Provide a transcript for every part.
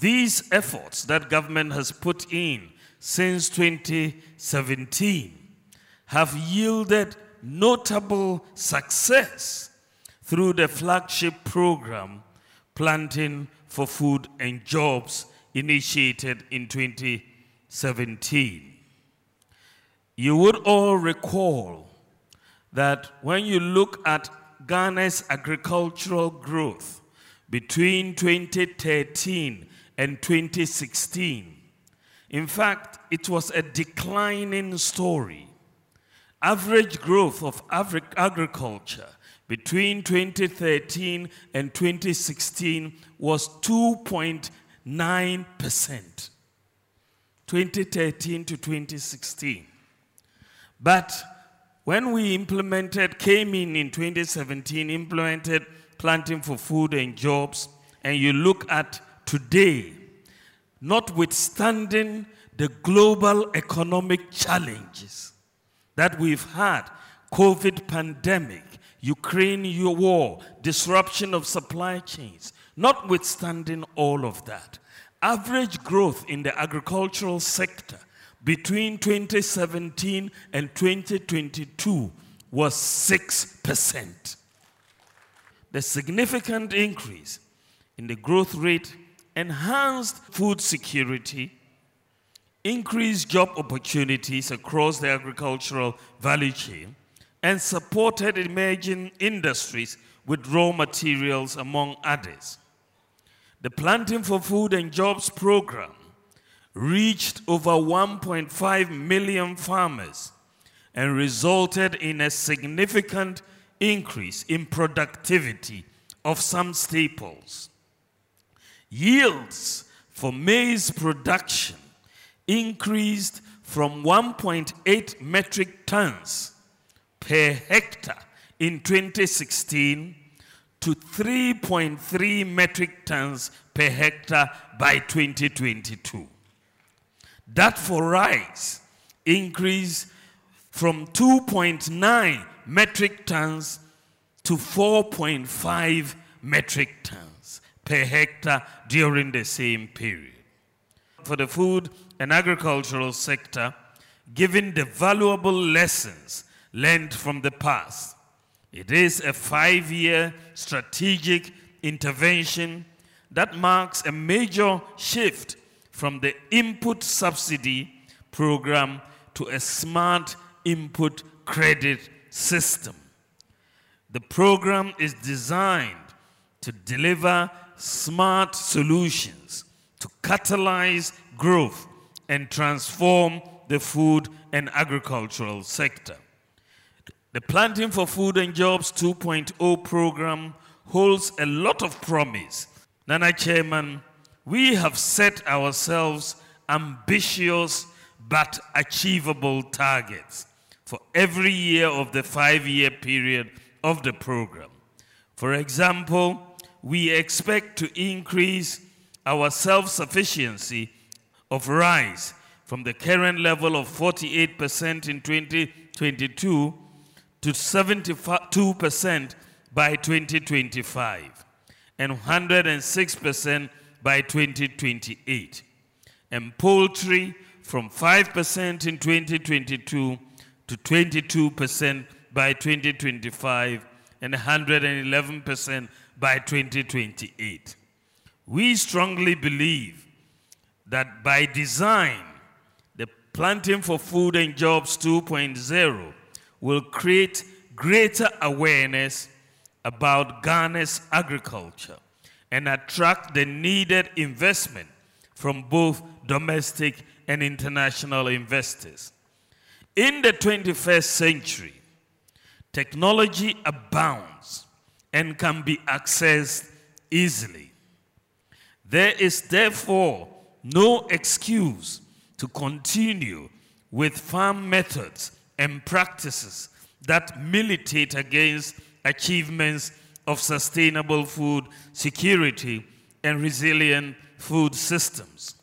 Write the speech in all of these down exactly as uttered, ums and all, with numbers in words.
These efforts that government has put in since twenty seventeen have yielded notable success through the flagship program, Planting for Food and Jobs, initiated in twenty seventeen. You would all recall that when you look at Ghana's agricultural growth between twenty thirteen and twenty sixteen, in fact, it was a declining story. Average growth of agriculture between twenty thirteen and twenty sixteen was two point nine percent. twenty thirteen to twenty sixteen. But when we implemented, came in in twenty seventeen, implemented Planting for Food and Jobs, and you look at today, notwithstanding the global economic challenges that we've had, COVID pandemic, Ukraine war, disruption of supply chains, notwithstanding all of that, average growth in the agricultural sector between twenty seventeen and twenty twenty-two was six percent. The significant increase in the growth rate enhanced food security, increased job opportunities across the agricultural value chain, and supported emerging industries with raw materials, among others. The Planting for Food and Jobs program reached over one point five million farmers and resulted in a significant increase in productivity of some staples. Yields for maize production increased from one point eight metric tons per hectare in twenty sixteen to three point three metric tons per hectare by twenty twenty-two. That for rice increased from two point nine metric tons to four point five metric tons per hectare during the same period. For the food and agricultural sector, given the valuable lessons learned from the past, it is a five-year strategic intervention that marks a major shift from the input subsidy program to a smart input credit system. The program is designed to deliver smart solutions to catalyze growth and transform the food and agricultural sector. The Planting for Food and Jobs two point oh program holds a lot of promise. Nana Chairman, we have set ourselves ambitious but achievable targets for every year of the five-year period of the program. For example, we expect to increase our self-sufficiency of rice from the current level of forty-eight percent in twenty twenty-two to seventy-two percent by twenty twenty-five and one hundred six percent by twenty twenty-eight, and poultry from five percent in twenty twenty-two to twenty-two percent by twenty twenty-five and one hundred eleven percent by twenty twenty-eight. We strongly believe that by design, the Planting for Food and Jobs two point oh will create greater awareness about Ghana's agriculture and attract the needed investment from both domestic and international investors. In the twenty-first century, technology abounds and can be accessed easily. There is therefore no excuse to continue with farm methods and practices that militate against achievements of sustainable food security and resilient food systems.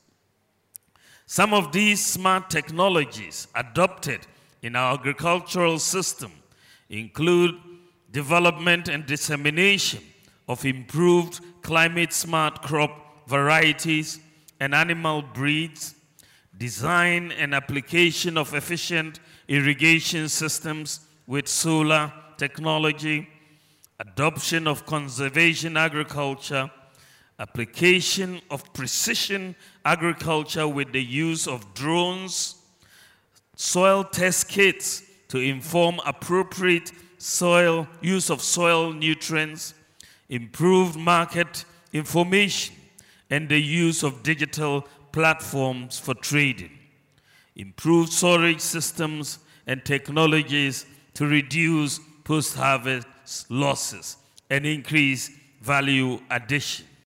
Some of these smart technologies adopted in our agricultural system include development and dissemination of improved climate-smart crop varieties and animal breeds, design and application of efficient irrigation systems with solar technology, adoption of conservation agriculture, application of precision agriculture with the use of drones, soil test kits to inform appropriate soil use of soil nutrients, improved market information, and the use of digital platforms for trading, improved storage systems and technologies to reduce post-harvest losses and increase value addition.